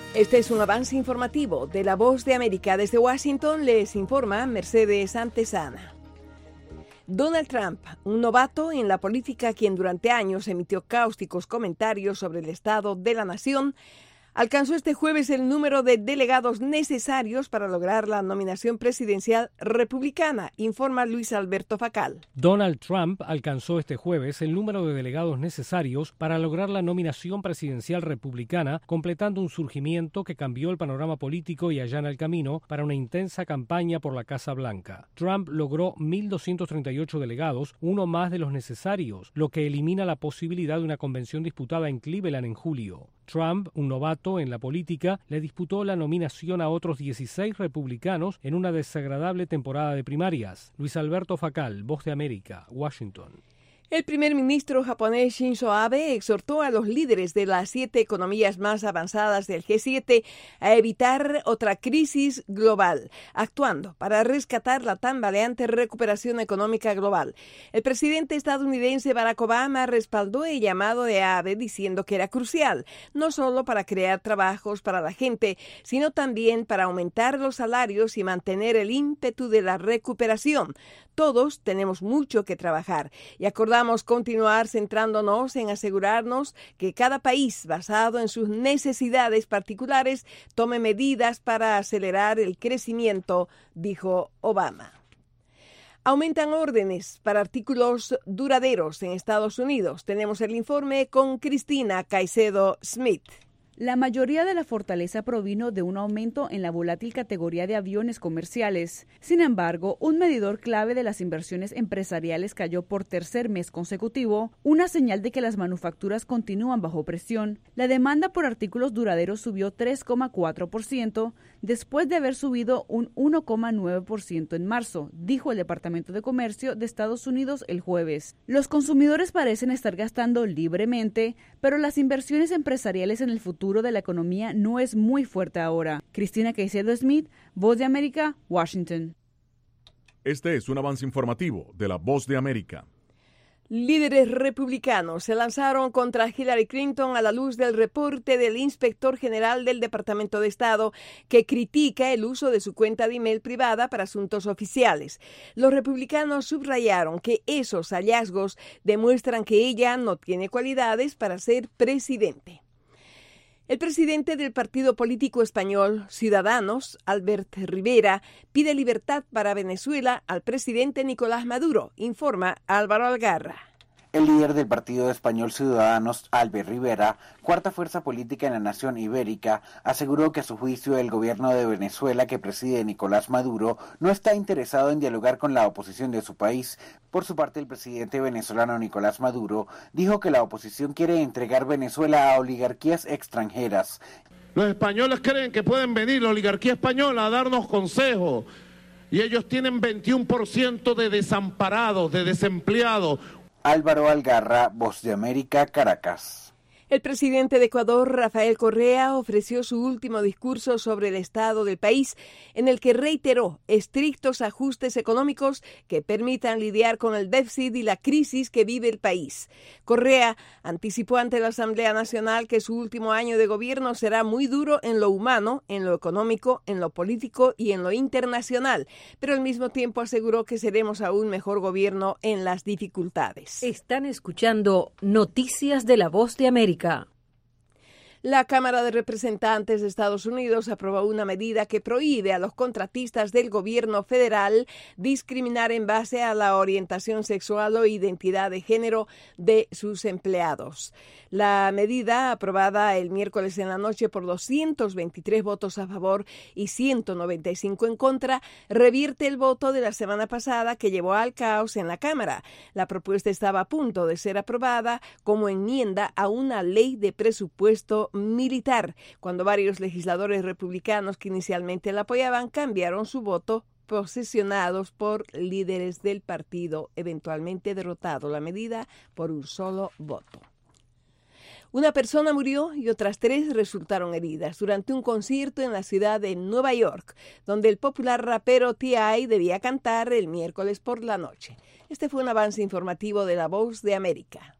Este es un avance informativo de La Voz de América. Desde Washington les informa Mercedes Antesana. Donald Trump, un novato en la política quien durante años emitió cáusticos comentarios sobre el estado de la nación, alcanzó este jueves el número de delegados necesarios para lograr la nominación presidencial republicana, informa Luis Alberto Facal. Donald Trump alcanzó este jueves el número de delegados necesarios para lograr la nominación presidencial republicana, completando un surgimiento que cambió el panorama político y allana el camino para una intensa campaña por la Casa Blanca. Trump logró 1.238 delegados, uno más de los necesarios, lo que elimina la posibilidad de una convención disputada en Cleveland en julio. Trump, un novato en la política, le disputó la nominación a otros 16 republicanos en una desagradable temporada de primarias. Luis Alberto Facal, Voz de América, Washington. El primer ministro japonés Shinzo Abe exhortó a los líderes de las 7 economías más avanzadas del G7 a evitar otra crisis global, actuando para rescatar la tambaleante recuperación económica global. El presidente estadounidense Barack Obama respaldó el llamado de Abe diciendo que era crucial, no solo para crear trabajos para la gente, sino también para aumentar los salarios y mantener el ímpetu de la recuperación. Todos tenemos mucho que trabajar y acordamos continuar centrándonos en asegurarnos que cada país, basado en sus necesidades particulares, tome medidas para acelerar el crecimiento, dijo Obama. Aumentan órdenes para artículos duraderos en Estados Unidos. Tenemos el informe con Cristina Caicedo Smith. La mayoría de la fortaleza provino de un aumento en la volátil categoría de aviones comerciales. Sin embargo, un medidor clave de las inversiones empresariales cayó por tercer mes consecutivo, una señal de que las manufacturas continúan bajo presión. La demanda por artículos duraderos subió 3,4%, después de haber subido un 1,9% en marzo, dijo el Departamento de Comercio de Estados Unidos el jueves. Los consumidores parecen estar gastando libremente, pero las inversiones empresariales en el futuro de la economía no es muy fuerte ahora. Cristina Caicedo Smith, Voz de América, Washington. Este es un avance informativo de La Voz de América. Líderes republicanos se lanzaron contra Hillary Clinton a la luz del reporte del inspector general del Departamento de Estado que critica el uso de su cuenta de email privada para asuntos oficiales. Los republicanos subrayaron que esos hallazgos demuestran que ella no tiene cualidades para ser presidente. El presidente del partido político español Ciudadanos, Albert Rivera, pide libertad para Venezuela al presidente Nicolás Maduro, informa Álvaro Algarra. El líder del partido español Ciudadanos, Albert Rivera, cuarta fuerza política en la nación ibérica, aseguró que a su juicio el gobierno de Venezuela que preside Nicolás Maduro no está interesado en dialogar con la oposición de su país. Por su parte, el presidente venezolano Nicolás Maduro dijo que la oposición quiere entregar Venezuela a oligarquías extranjeras. Los españoles creen que pueden venir la oligarquía española a darnos consejos y ellos tienen 21% de desamparados, de desempleados. Álvaro Algarra, Voz de América, Caracas. El presidente de Ecuador, Rafael Correa, ofreció su último discurso sobre el estado del país, en el que reiteró estrictos ajustes económicos que permitan lidiar con el déficit y la crisis que vive el país. Correa anticipó ante la Asamblea Nacional que su último año de gobierno será muy duro en lo humano, en lo económico, en lo político y en lo internacional, pero al mismo tiempo aseguró que seremos aún mejor gobierno en las dificultades. Están escuchando Noticias de la Voz de América. La Cámara de Representantes de Estados Unidos aprobó una medida que prohíbe a los contratistas del gobierno federal discriminar en base a la orientación sexual o identidad de género de sus empleados. La medida, aprobada el miércoles en la noche por 223 votos a favor y 195 en contra, revierte el voto de la semana pasada que llevó al caos en la Cámara. La propuesta estaba a punto de ser aprobada como enmienda a una ley de presupuesto militar, cuando varios legisladores republicanos que inicialmente la apoyaban cambiaron su voto, posesionados por líderes del partido, eventualmente derrotado la medida por un solo voto. Una persona murió y otras 3 resultaron heridas durante un concierto en la ciudad de Nueva York, donde el popular rapero T.I. debía cantar el miércoles por la noche. Este fue un avance informativo de La Voz de América.